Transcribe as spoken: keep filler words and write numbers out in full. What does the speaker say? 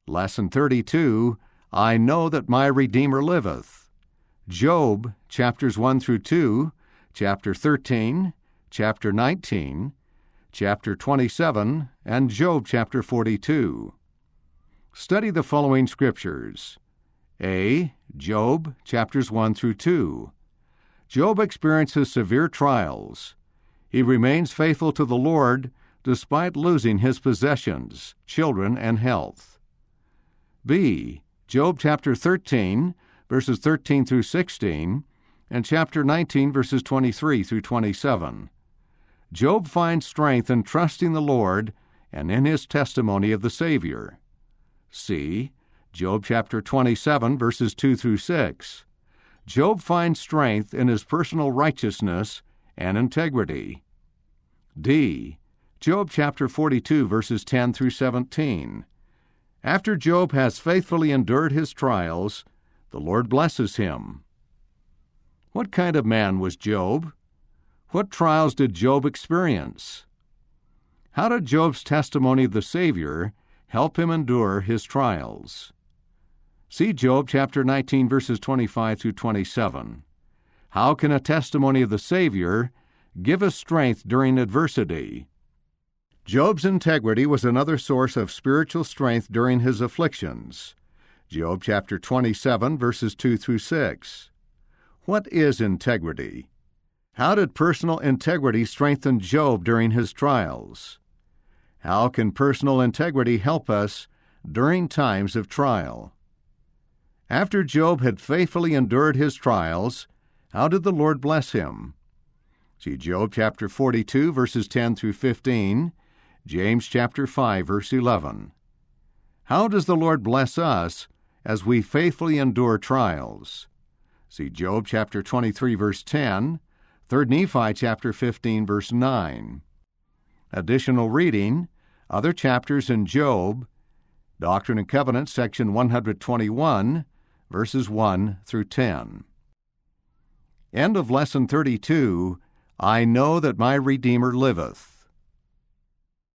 Lesson thirty-two, I know that my Redeemer liveth. Job, chapters one through two, chapter thirteen, chapter nineteen, chapter twenty-seven, and Job chapter forty-two. Study the following scriptures. A. Job, chapters one through two. Job experiences severe trials. He remains faithful to the Lord despite losing his possessions, children, and health. B. Job chapter thirteen, verses thirteen through sixteen, and chapter nineteen, verses twenty-three through twenty-seven. Job finds strength in trusting the Lord and in his testimony of the Savior. C. Job chapter twenty-seven, verses two through six. Job finds strength in his personal righteousness and integrity. D. Job chapter forty-two, verses ten through seventeen. After Job has faithfully endured his trials, the Lord blesses him. What kind of man was Job? What trials did Job experience? How did Job's testimony of the Savior help him endure his trials? See Job chapter nineteen, verses twenty-five through twenty-seven. How can a testimony of the Savior give us strength during adversity? Job's integrity was another source of spiritual strength during his afflictions. Job chapter twenty-seven, verses two through six. What is integrity? How did personal integrity strengthen Job during his trials? How can personal integrity help us during times of trial? After Job had faithfully endured his trials, how did the Lord bless him? See Job chapter forty-two, verses ten through fifteen, James chapter five, verse eleven. How does the Lord bless us as we faithfully endure trials? See Job chapter twenty-three, verse ten, Third Nephi chapter fifteen, verse nine. Additional reading, other chapters in Job, Doctrine and Covenants, section one twenty-one, verses one through ten. End of Lesson thirty-two, I know that my Redeemer liveth.